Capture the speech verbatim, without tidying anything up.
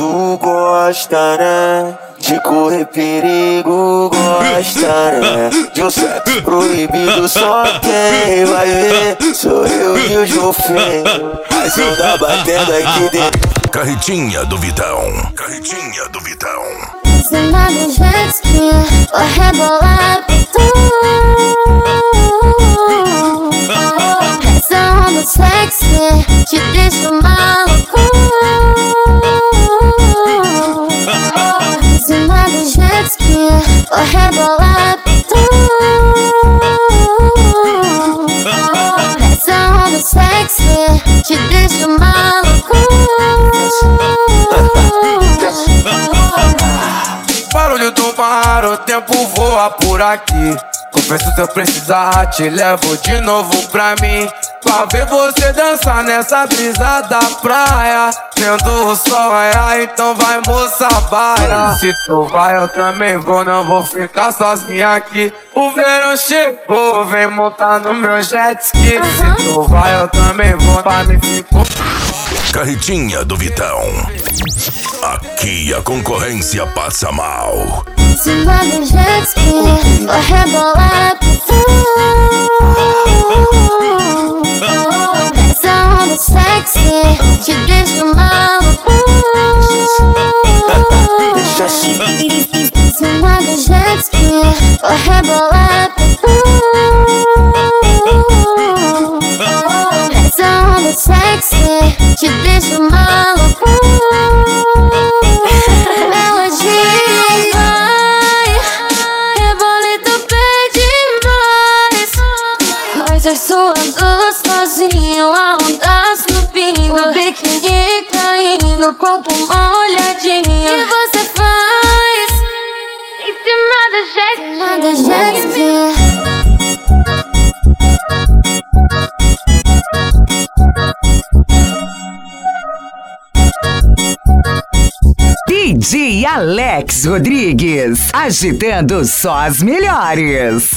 Tu gosta, né? De correr perigo, gosta, né? De um sexo proibido, só quem vai ver sou eu e os golfinhos. Mas não dá batendo aqui dentro. Carretinha do Vitão. Carretinha do Vitão. Cima do jet ski, vou rebolar por tu. Essa onda sexy te deixa maluco. Cima do jet ski, vou rebolar por tu. Essa onda sexy te deixa maluco. Barulho do mar, o tempo voa por aqui. Confesso, se eu precisar, te levo de novo pra mim. Pra ver você dançar nessa brisa da praia. Vendo o sol raiar, então vai, moça, baia. Se tu vai, eu também vou, não vou ficar sozinha aqui. O verão chegou, vem montar no meu jet ski. Se tu vai, eu também vou, pra mim ficou. Carretinha do Vitão. Aqui a concorrência passa mal. Cima do jet ski, vou rebolar por tu. Essa onda sexy te deixa maluco. Deixa assim. Cima do jet ski, vou rebolar por tu. Essa onda sexy te deixa maluco. Suando sozinho, ondas no pingo, biquíni caindo, corpo molhadinho. O que você faz em cima do jet ski? D J Alex Rodrigues, agitando só as melhores.